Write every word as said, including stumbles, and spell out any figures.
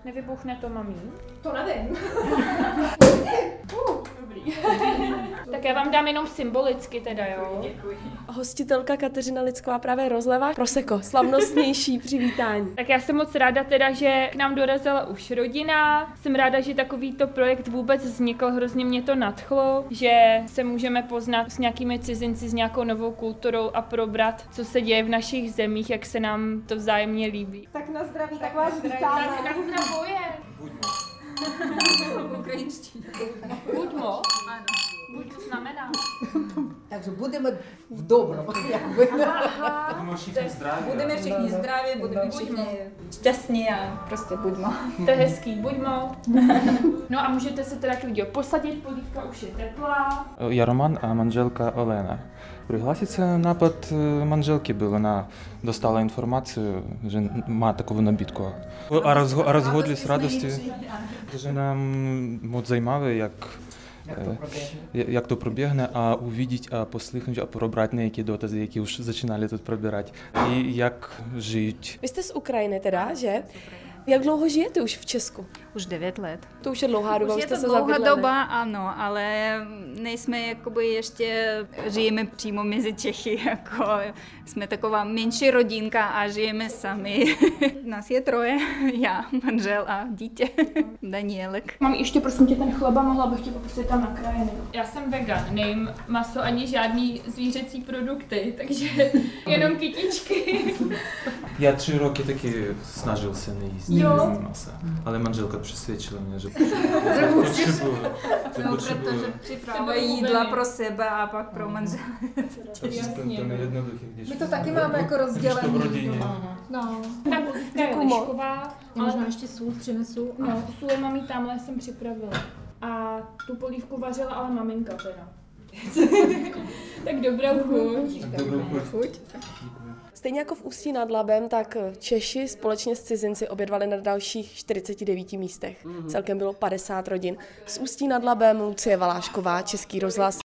Nevybuchne to, mamí? To nevím. uh, dobrý. Tak já vám dám jenom symbolicky teda, jo? Děkuji. Hostitelka Kateřina Lidsková právě rozlevá prosecco, slavnostnější přivítání. Tak já jsem moc ráda teda, že nám dorazila už rodina. Jsem ráda, že takovýto projekt vůbec vznikl, hrozně mě to nadchlo, že se můžeme poznat s nějakými cizinci, s nějakou novou kulturou a probrat, co se děje v našich zemích, jak se nám to vzájemně líbí. Tak na zdraví, tak vás vítáme. Tak na zdravoje. V ukrajinštině. Buďmo? Ano. Buď to znamená. Takže budeme v dobrom, jakby. Budeme všichni zdraví. Budeme všichni zdraví, budeme všichni šťastní a prostě buďmo. To je hezký, buďmo. No a můžete se teda klidně posadit, polívka už je teplá. Я Роман, а манжелка Олена. Пригласиться напад манжелки был, она достала информацию, že má takovou nabídku. A rozhodli s radostí, že nám moc zajímavé, jak як то пробігне, а увидіть, а послухати, а пробрати деякі докази, які вже починали тут пробирати. І як живуть. Vy jste z Ukrajiny teda, že? Jak dlouho žijete už v Česku? Už devět let. To už je dlouhá doba, Už už je jste to se dlouhá zabydleli. doba, ano, ale nejsme jakoby ještě, žijeme přímo mezi Čechy, jako jsme taková menší rodinka a žijeme sami. Nás je troje, já, manžel a dítě, Danielek. Mám ještě prosím tě ten chleba, mohla bych tě poprosit tam nakrájený. Já jsem vegan, nejím maso ani žádný zvířecí produkty, takže jenom kytičky. Я три роки таки snažился не їсти м'яса, але манжелка přesvědčila mě, že potřebuju. No, protože připravuje jídla pro sebe a pak pro manžela. To je jednoduché, když My to taky máme jako rozdělené. v rodině. No. Ta polívka je lišková, Já ale možná ještě sůl přinesu. no, sůl mám jí tamhle jsem připravila. A tu polívku vařila ale maminka teda. Tak dobrou chuť. Dobrou chuť. Stejně jako v Ústí nad Labem, tak Češi společně s cizinci obědvali na dalších čtyřiceti devíti místech. Celkem bylo padesát rodin. Z Ústí nad Labem Lucie Valášková, Český rozhlas.